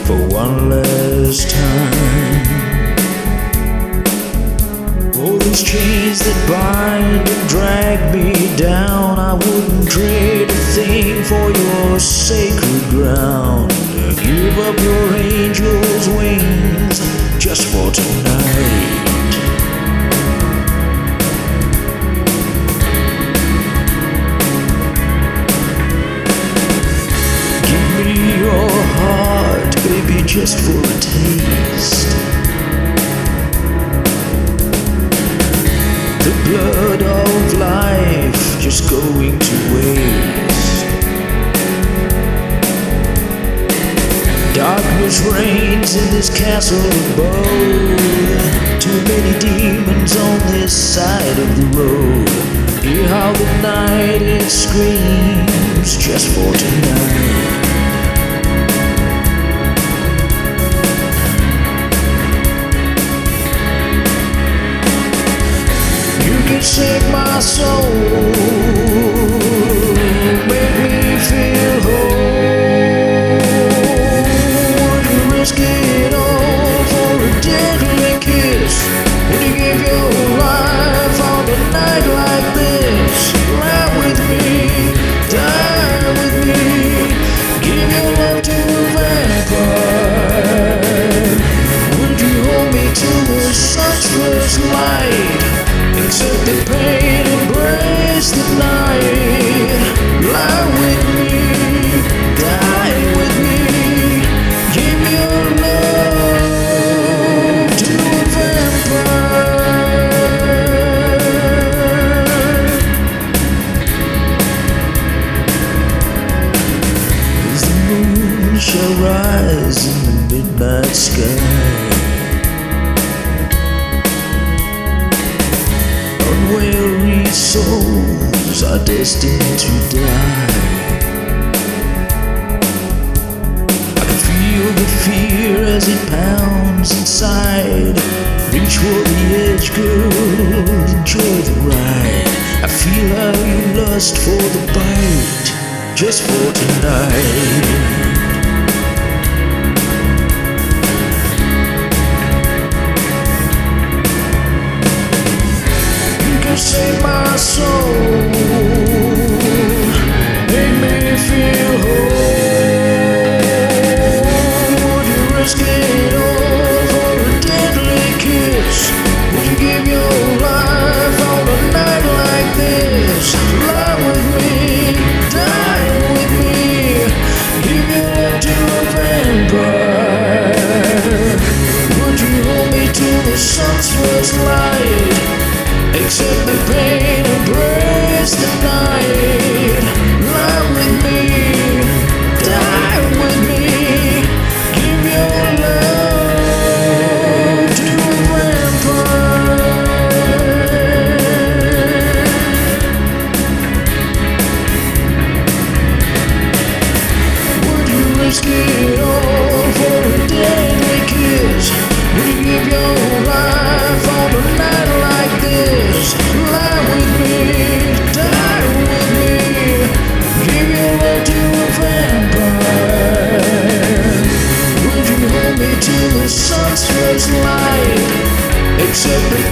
for one last time. All these chains that bind and drag me down, I wouldn't trade a thing for your sacred ground. Give up your angel's wings just for tonight. Baby, just for a taste. The blood of life just going to waste. Darkness reigns in this castle abode. Too many demons on this side of the road. Hear how the night it screams just for tonight. Save my soul, make me feel whole. Would you risk it all for a deadly kiss? Would you give your life on a night like this? Lie with me, die with me, give your love to a vampire. Would you hold me till the sun's first light? Accept the pain, embrace the night. Lie with me, die with me, give your love to a vampire. As the moon shall rise in the midnight sky, unwary souls are destined to die. I can feel the fear as it pounds inside. Reach for the edge, girl, enjoy the ride. I feel how you lust for the bite, just for tonight. Save my soul, make me feel whole. Would you risk it all for a deadly kiss? Would you give your life on a night like this? Lie with me, die with me, give your love to a vampire. Would you hold me till the sun's first light? Accept the pain, embrace the night. Lie with me, die with me, give your love to a vampire. Would you risk it all for a deadly kiss? Would you give your life on a night like this? Lie with me, die with me, give your love to a vampire. Would you hold me till the sun's first light? Accept the